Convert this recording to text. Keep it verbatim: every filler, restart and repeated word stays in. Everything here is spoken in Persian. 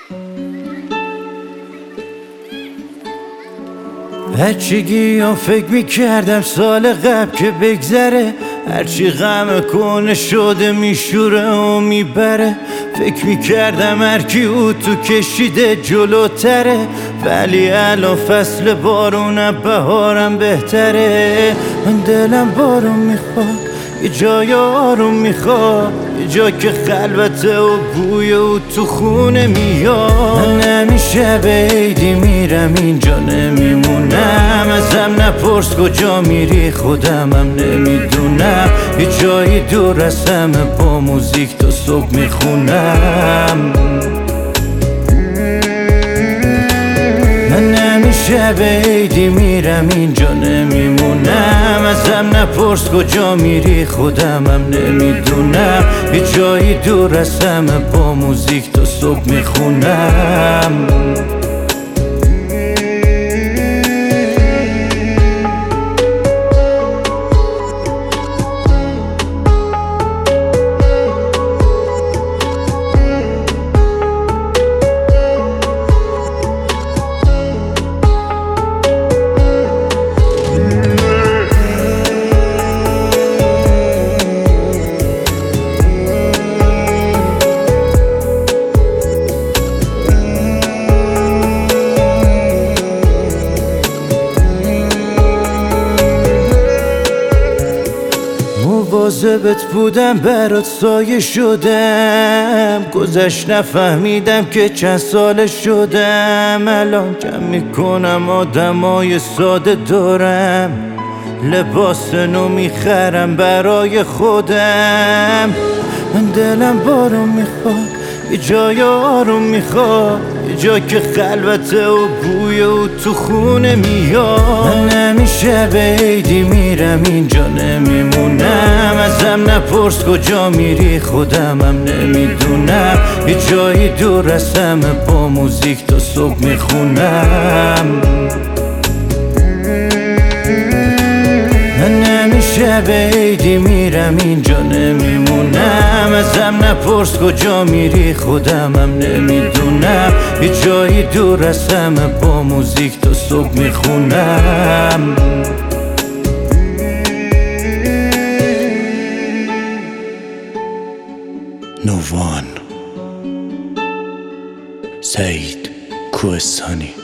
بچگی ها فکر میکردم سال قبل که بگذره، هرچی غم کنه شده میشوره و میبره. فکر میکردم هرکی او تو کشیده جلوتره، ولی الان فصل بارونم بهارم بهتره. من دلم بارون میخواد، یه جای آروم میخواد، یه جا که خلوته و بوی او تو خونه میاد. من همیشه به عیدی میرم اینجا نمیمونم، ازم نپرس کجا میری خودمم نمیدونم. یه جایی دور از همه با موزیک تا صبح میخونم. من همیشه به عیدی میرم اینجا نمیمونم، ازم نپرس کجا میری خودمم نمیدونم. یه جایی دور از همه با موزیک تا صبح میخونم. مواظبت بودم برات سایه شدم، گذشت نفهمیدم که چند ساله شدم. الان کم میکنم آدمای ساده دارم، لباس نو میخرم برای خودم. من دلم بارون میخواد، یه جای آروم میخواد، یه جا که خلوته و بوی او تو خونه میاد. من همیشه به عیدی میرم اینجا نمیمونم، ازم نپرس کجا میری خودمم نمیدونم. یه جایی دور از همه با موزیک تا صبح میخونم. من همیشه به عیدی میرم اینجا نمیمونم، ازم نپرس کجا میری خودمم نمیدونم. یه جایی دور از همه با موزیک تا صبح میخونم. نووان سعید کوهستانی.